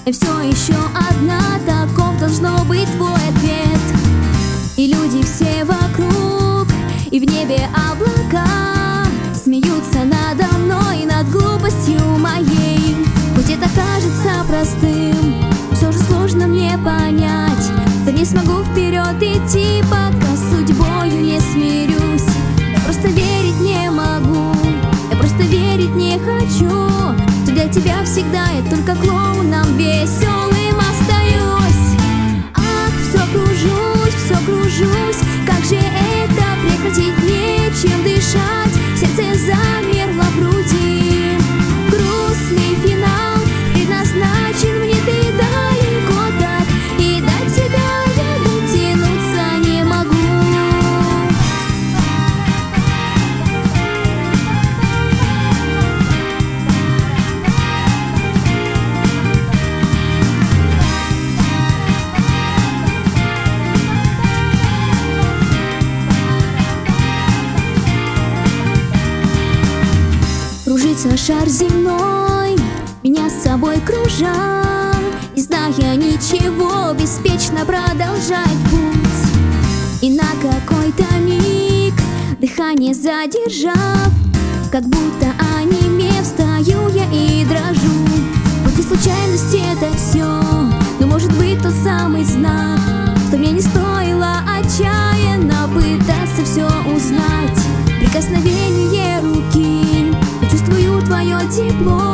и все еще одна, таков должно быть твой ответ. И люди все вокруг, и в небе облака смеются надо мной, над глупостью моей. Хоть это кажется простым, все же сложно мне понять, что не смогу вперед идти, пока с судьбою не смирюсь. Я просто верить не могу, я просто верить не хочу, что для тебя всегда я только клоуном веселым остаюсь. Ах, все кружусь, как же это прекратить, нечем дышать, сердце замерло в груди. Грустный финал предназначен мне, ты далеко так, и до тебя я дотянуться не могу. Кружится шар земной, меня с собой кружа, не зная ничего, беспечно продолжать путь. И на какой-то миг, дыхание задержав, как будто онемев, встаю я и дрожу. Вот и случайность это все, но может быть тот самый знак, что мне не стоило отчаянно пытаться все узнать. Прикосновение руки, чувствую твое тепло,